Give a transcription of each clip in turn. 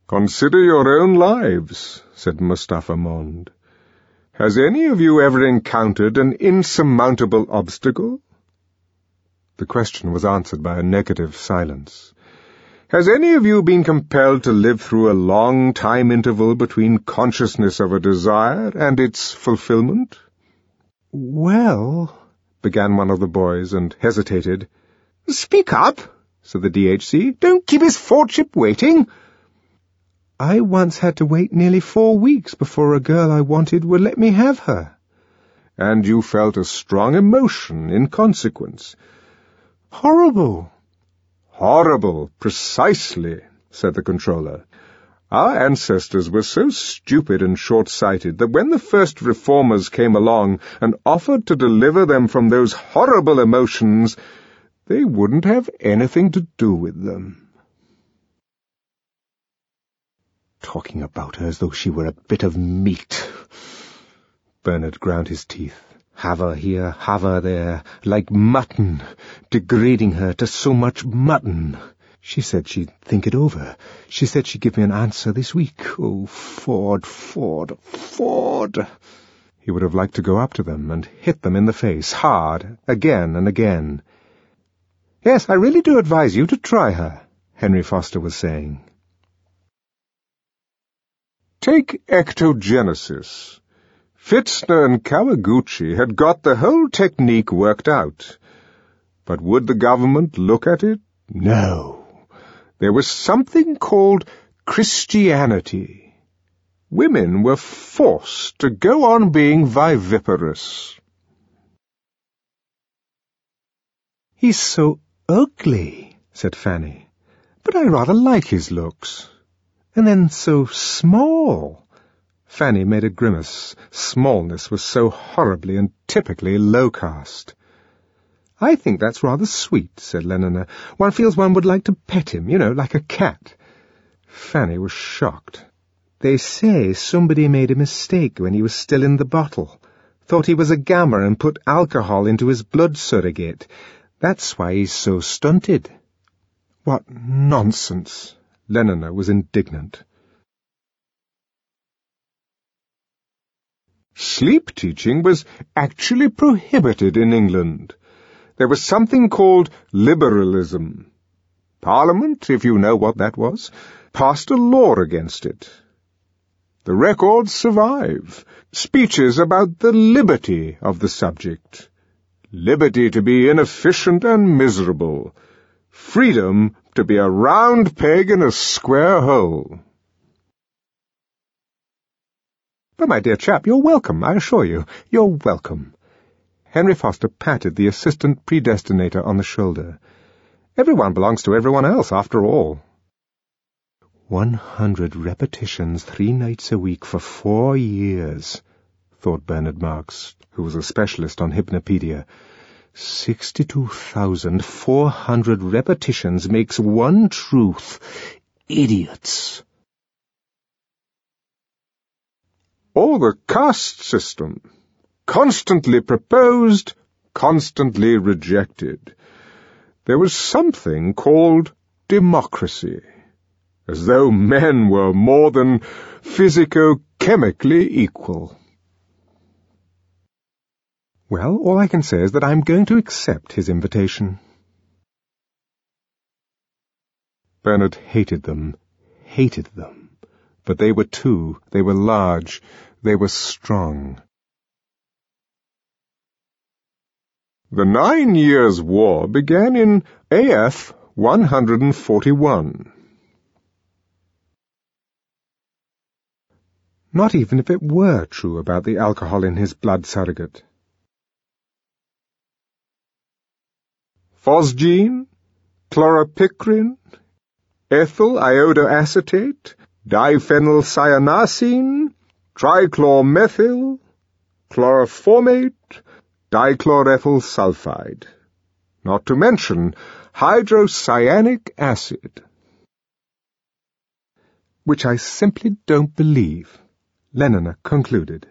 "Consider your own lives," said Mustapha Mond. "Has any of you ever encountered an insurmountable obstacle?" The question was answered by a negative silence. "Has any of you been compelled to live through a long time interval between consciousness of a desire and its fulfillment?" "Well," began one of the boys, and hesitated. "Speak up," said the DHC. "Don't keep his Fordship waiting." "I once had to wait nearly 4 weeks before a girl I wanted would let me have her." "And you felt a strong emotion in consequence?" "Horrible." "Horrible, precisely," said the controller. "Our ancestors were so stupid and short-sighted that when the first reformers came along and offered to deliver them from those horrible emotions, they wouldn't have anything to do with them." "Talking about her as though she were a bit of meat." Bernard ground his teeth. "Have her here, have her there, like mutton, degrading her to so much mutton. She said she'd think it over. She said she'd give me an answer this week. Oh, Ford, Ford, Ford!" He would have liked to go up to them and hit them in the face, hard, again and again. "Yes, I really do advise you to try her," Henry Foster was saying. Take ectogenesis. Pfitzner and Kawaguchi had got the whole technique worked out. But would the government look at it? No. There was something called Christianity. Women were forced to go on being viviparous. "He's so ugly," said Fanny. "But I rather like his looks. And then so small." Fanny made a grimace. Smallness was so horribly and typically low-caste. "I think that's rather sweet," said Lenina. "One feels one would like to pet him, like a cat." Fanny was shocked. "They say somebody made a mistake when he was still in the bottle. Thought he was a gammer and put alcohol into his blood surrogate. That's why he's so stunted." "What nonsense!" Lenina was indignant. Sleep teaching was actually prohibited in England. There was something called liberalism. Parliament, if you know what that was, passed a law against it. The records survive. Speeches about the liberty of the subject. Liberty to be inefficient and miserable. Freedom to be a round peg in a square hole. "But, my dear chap, you're welcome, I assure you. You're welcome." Henry Foster patted the assistant predestinator on the shoulder. "Everyone belongs to everyone else, after all." 100 repetitions 3 nights a week for 4 years, thought Bernard Marx, who was a specialist on Hypnopedia. 62,400 repetitions makes one truth. Idiots. Or the caste system. Constantly proposed, constantly rejected. There was something called democracy, as though men were more than physico-chemically equal. Well, all I can say is that I'm going to accept his invitation. Bernard hated them. But they were two, they were large, they were strong. The 9 Years' War began in AF 141. Not even if it were true about the alcohol in his blood surrogate. Phosgene, chloropicrin, ethyl iodoacetate, diphenylcyanasine, trichlormethyl, chloroformate, dichlorethyl sulfide, not to mention hydrocyanic acid. Which I simply don't believe, Lenina concluded.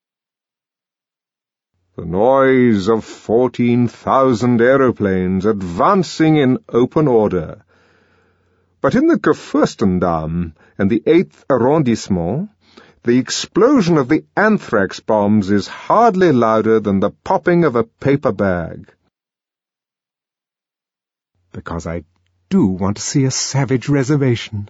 The noise of 14,000 aeroplanes advancing in open order. But in the Kurfürstendamm and the 8th arrondissement, the explosion of the anthrax bombs is hardly louder than the popping of a paper bag. Because I do want to see a savage reservation.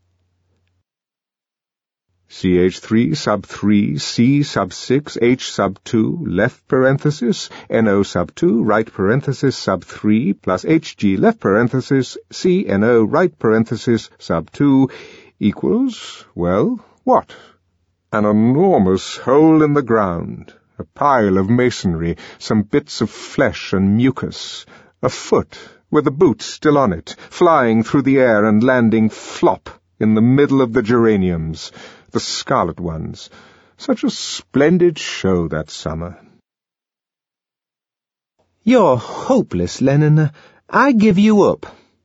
CH3 sub 3, C sub 6, H sub 2, left parenthesis, NO sub 2, right parenthesis, sub 3, plus HG left parenthesis, C NO right parenthesis, sub 2, equals, well, what? An enormous hole in the ground, a pile of masonry, some bits of flesh and mucus, a foot with the boot still on it, flying through the air and landing flop in the middle of the geraniums, the scarlet ones. Such a splendid show that summer. You're hopeless, Lenin. I give you up.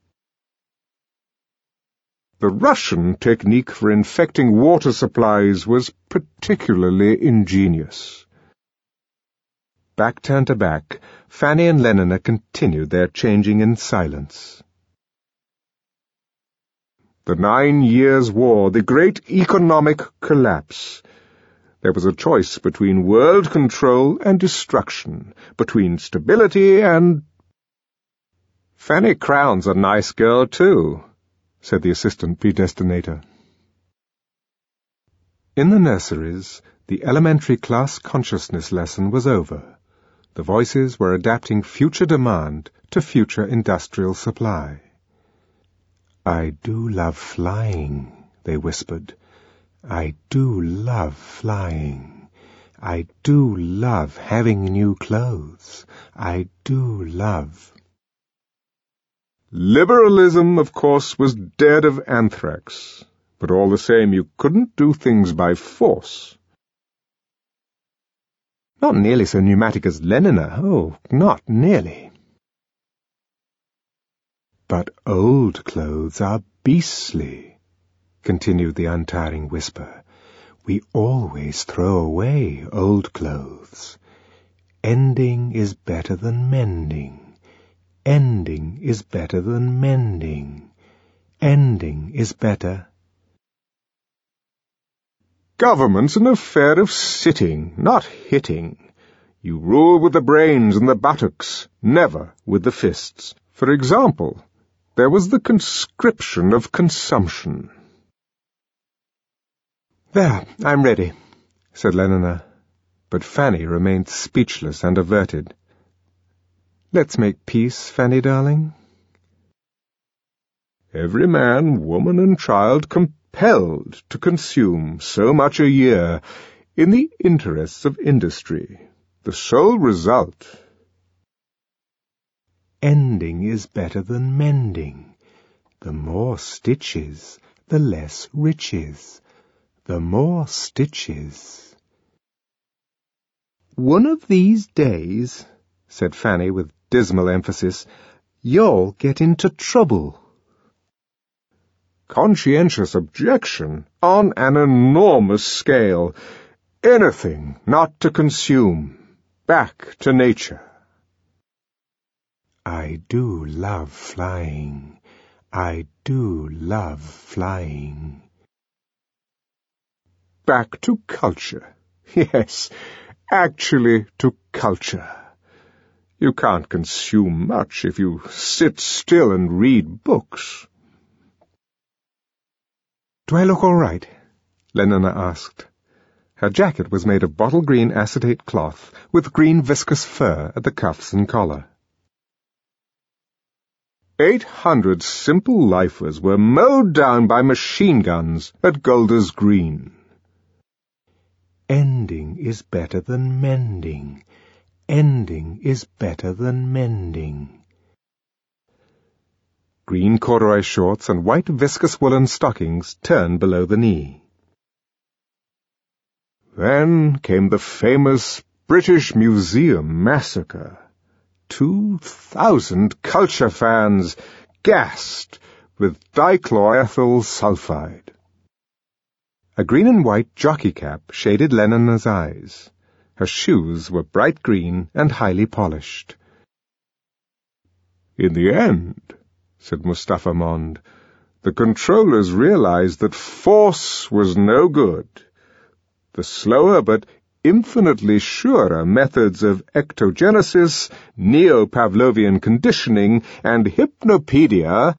The Russian technique for infecting water supplies was particularly ingenious. Back turned to back, Fanny and Lenina continued their changing in silence. The 9 Years' War, the great economic collapse. There was a choice between world control and destruction, between stability and... Fanny Crown's a nice girl, too, said the assistant predestinator. In the nurseries, the elementary class consciousness lesson was over. The voices were adapting future demand to future industrial supply. I do love flying, they whispered. I do love flying. I do love having new clothes. I do love... Liberalism, of course, was dead of anthrax, but all the same you couldn't do things by force. Not nearly so pneumatic as Lenina. Oh, not nearly. But old clothes are beastly, continued the untiring whisper. We always throw away old clothes. Ending is better than mending. Ending is better than mending. Ending is better. Government's an affair of sitting, not hitting. You rule with the brains and the buttocks, never with the fists. For example, there was the conscription of consumption. There, I'm ready, said Lenina, but Fanny remained speechless and averted. Let's make peace, Fanny darling. Every man, woman, and child compelled to consume so much a year in the interests of industry. The sole result... Ending is better than mending. The more stitches, the less riches. The more stitches. One of these days, said Fanny with dismal emphasis, you'll get into trouble. Conscientious objection on an enormous scale. Anything not to consume. Back to nature. I do love flying. I do love flying. Back to culture. Yes, actually to culture. You can't consume much if you sit still and read books. Do I look all right? Lenina asked. Her jacket was made of bottle green acetate cloth with green viscous fur at the cuffs and collar. 800 simple lifers were mowed down by machine guns at Golders Green. Ending is better than mending. Ending is better than mending. Green corduroy shorts and white viscous woolen stockings turned below the knee. Then came the famous British Museum massacre. 2,000 culture fans gassed with dichloroethyl sulfide. A green and white jockey cap shaded Lenina's eyes. Her shoes were bright green and highly polished. In the end, said Mustafa Mond, The controllers realized that force was no good. The slower but infinitely surer methods of ectogenesis, neo-Pavlovian conditioning, and hypnopedia.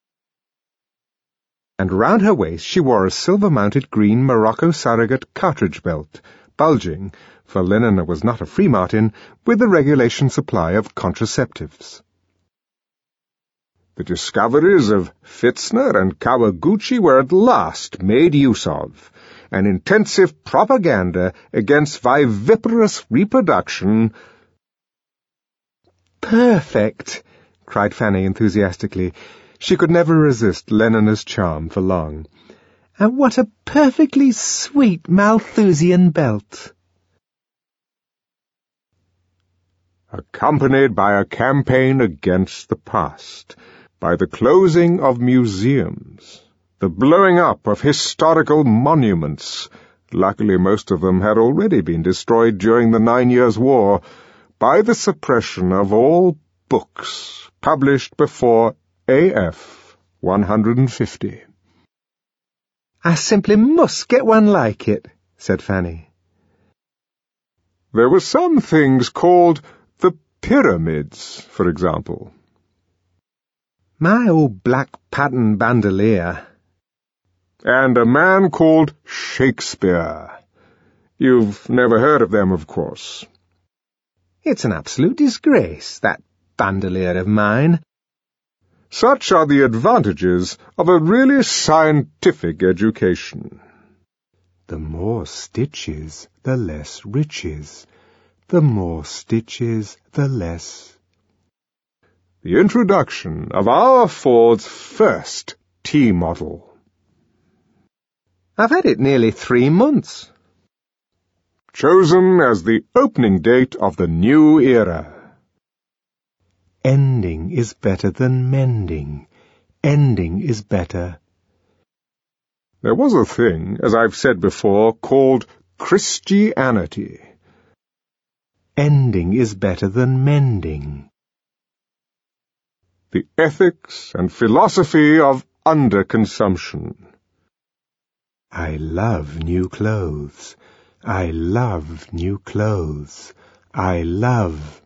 And round her waist she wore a silver-mounted green Morocco surrogate cartridge belt, bulging, for Lenina was not a free martin, with a regulation supply of contraceptives. The discoveries of Pfitzner and Kawaguchi were at last made use of, an intensive propaganda against viviparous reproduction. "Perfect!" cried Fanny enthusiastically. She could never resist Lenina's charm for long. "And what a perfectly sweet Malthusian belt!" Accompanied by a campaign against the past, by the closing of museums, the blowing up of historical monuments, luckily most of them had already been destroyed during the 9 Years' War, by the suppression of all books published before AF 150. "I simply must get one like it," said Fanny. There were some things called the pyramids, for example. My old black pattern bandolier. And a man called Shakespeare. You've never heard of them, of course. It's an absolute disgrace, that bandolier of mine. Such are the advantages of a really scientific education. The more stitches, the less riches. The more stitches, the less. The introduction of our Ford's first T-model. I've had it nearly 3 months. Chosen as the opening date of the new era. Ending is better than mending. Ending is better. There was a thing, as I've said before, called Christianity. Ending is better than mending. The ethics and philosophy of underconsumption. I love new clothes. I love new clothes. I love.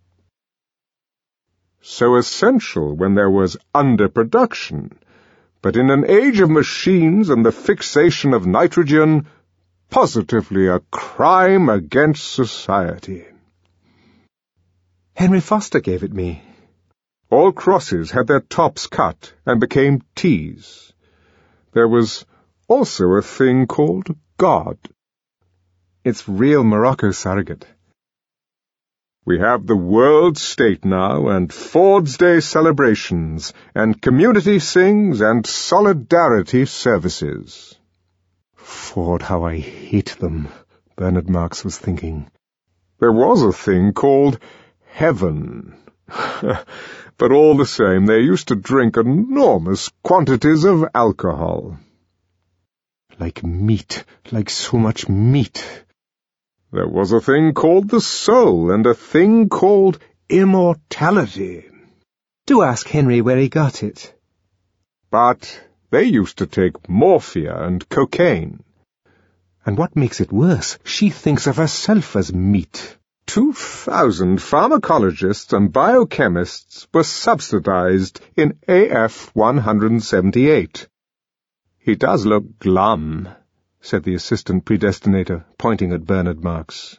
So essential when there was underproduction, but in an age of machines and the fixation of nitrogen, positively a crime against society. Henry Foster gave it me. All crosses had their tops cut and became T's. There was also a thing called God. It's real Morocco surrogate. We have the World State now, and Ford's Day celebrations, and community sings, and solidarity services. Ford, how I hate them, Bernard Marx was thinking. There was a thing called heaven. But all the same, they used to drink enormous quantities of alcohol. Like meat, like so much meat. There was a thing called the soul, and a thing called immortality. Do ask Henry where he got it. But they used to take morphia and cocaine. And what makes it worse, she thinks of herself as meat. 2,000 pharmacologists and biochemists were subsidized in AF 178. He does look glum, said the assistant predestinator, pointing at Bernard Marx.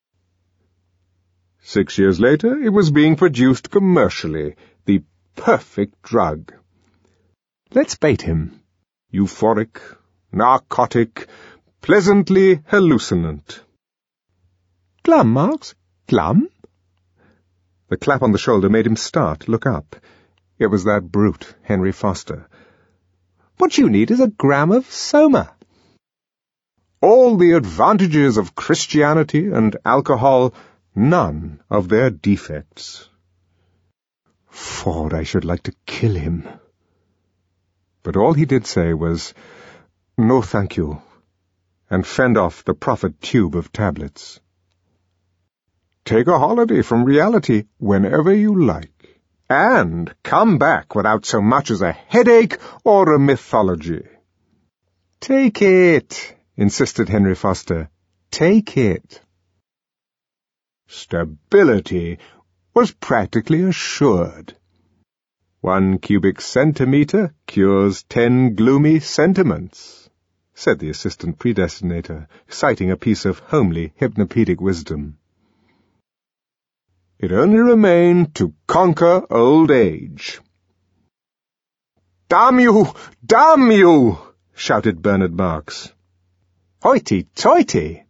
6 years later, it was being produced commercially, the perfect drug. Let's bait him. Euphoric, narcotic, pleasantly hallucinant. Glum, Marx? Glum? The clap on the shoulder made him start, look up. It was that brute, Henry Foster. What you need is a gram of Soma. All the advantages of Christianity and alcohol, none of their defects. Ford, I should like to kill him. But all he did say was, "No, thank you," and fend off the profit tube of tablets. Take a holiday from reality whenever you like. and come back without so much as a headache or a mythology. Take it, insisted Henry Foster. Take it. Stability was practically assured. 1 cubic centimetre cures 10 gloomy sentiments, said the assistant predestinator, citing a piece of homely hypnopedic wisdom. It only remained to conquer old age. "Damn you! Damn you!" shouted Bernard Marks. "Hoity-toity!"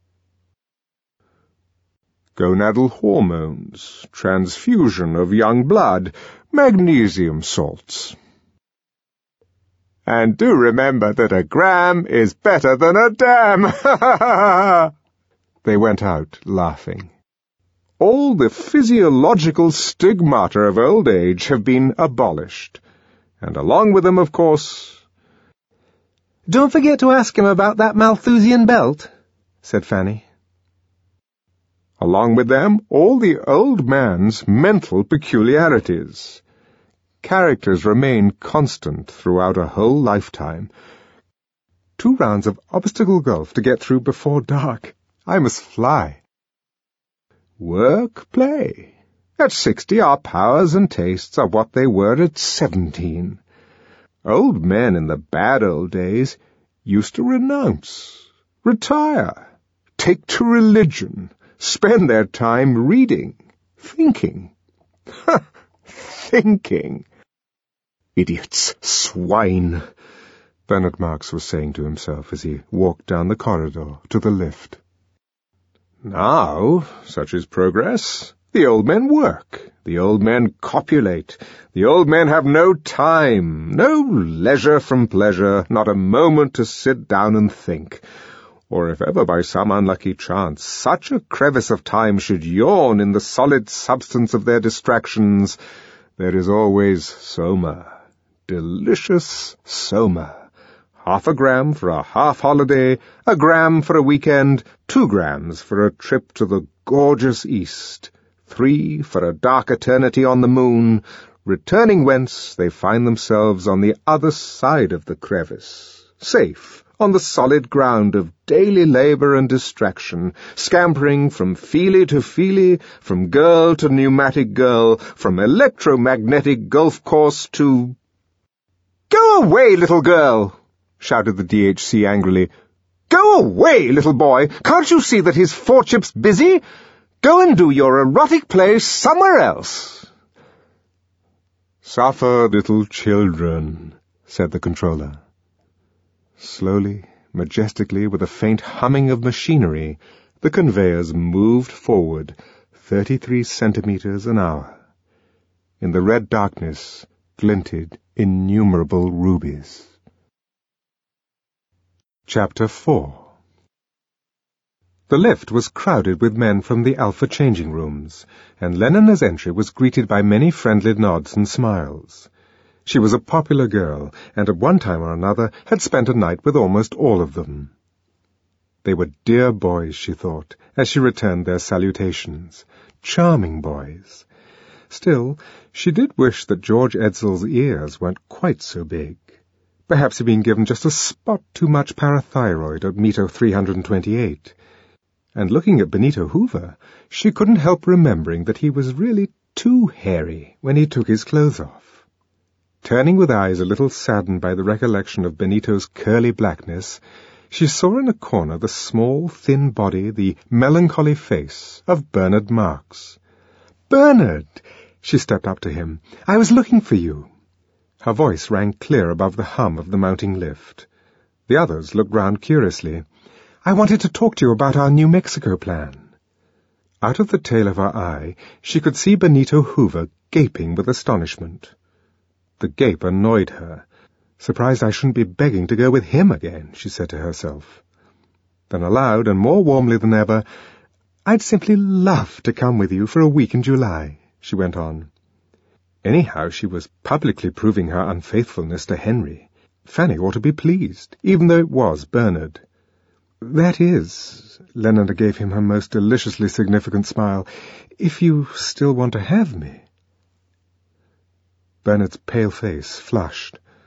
Gonadal hormones, transfusion of young blood, magnesium salts. "And do remember that a gram is better than a dam!" They went out, laughing. All the physiological stigmata of old age have been abolished, and along with them, of course... "Don't forget to ask him about that Malthusian belt," said Fanny. Along with them, all the old man's mental peculiarities. Characters remain constant throughout a whole lifetime. 2 rounds of obstacle golf to get through before dark. I must fly. Work, play. At 60 our powers and tastes are what they were at 17. Old men in the bad old days used to renounce, retire, take to religion, spend their time reading, thinking. Thinking. Idiots, swine, Bernard Marks was saying to himself as he walked down the corridor to the lift. Now, such is progress, the old men work, the old men copulate, the old men have no time, no leisure from pleasure, not a moment to sit down and think. Or if ever by some unlucky chance such a crevice of time should yawn in the solid substance of their distractions, there is always Soma, delicious Soma. 1/2 gram for a half-holiday, 1 gram for a weekend, 2 grams for a trip to the gorgeous East, 3 for a dark eternity on the moon, returning whence they find themselves on the other side of the crevice, safe, on the solid ground of daily labour and distraction, scampering from feely to feely, from girl to pneumatic girl, from electromagnetic golf course to... "Go away, little girl!" shouted the DHC angrily. "Go away, little boy! Can't you see that his fortship's busy? Go and do your erotic play somewhere else." "Suffer, little children," said the controller. Slowly, majestically, with a faint humming of machinery, the conveyors moved forward 33 centimeters an hour. In the red darkness glinted innumerable rubies. Chapter 4. The lift was crowded with men from the Alpha changing rooms, and Lenona's entry was greeted by many friendly nods and smiles. She was a popular girl, and at one time or another had spent a night with almost all of them. They were dear boys, she thought, as she returned their salutations. Charming boys. Still, she did wish that George Edsall's ears weren't quite so big. Perhaps he'd been given just a spot too much parathyroid at meter 328. And looking at Benito Hoover, she couldn't help remembering that he was really too hairy when he took his clothes off. Turning with eyes a little saddened by the recollection of Benito's curly blackness, she saw in a corner the small, thin body, the melancholy face of Bernard Marks. "Bernard!" She stepped up to him. "I was looking for you." Her voice rang clear above the hum of the mounting lift. The others looked round curiously. "I wanted to talk to you about our New Mexico plan." Out of the tail of her eye, she could see Benito Hoover gaping with astonishment. The gape annoyed her. "Surprised I shouldn't be begging to go with him again," she said to herself. Then aloud, and more warmly than ever, "I'd simply love to come with you for a week in July," she went on. Anyhow, she was publicly proving her unfaithfulness to Henry. Fanny ought to be pleased, even though it was Bernard. "That is," Lenona gave him her most deliciously significant smile, "if you still want to have me." Bennet's pale face flushed.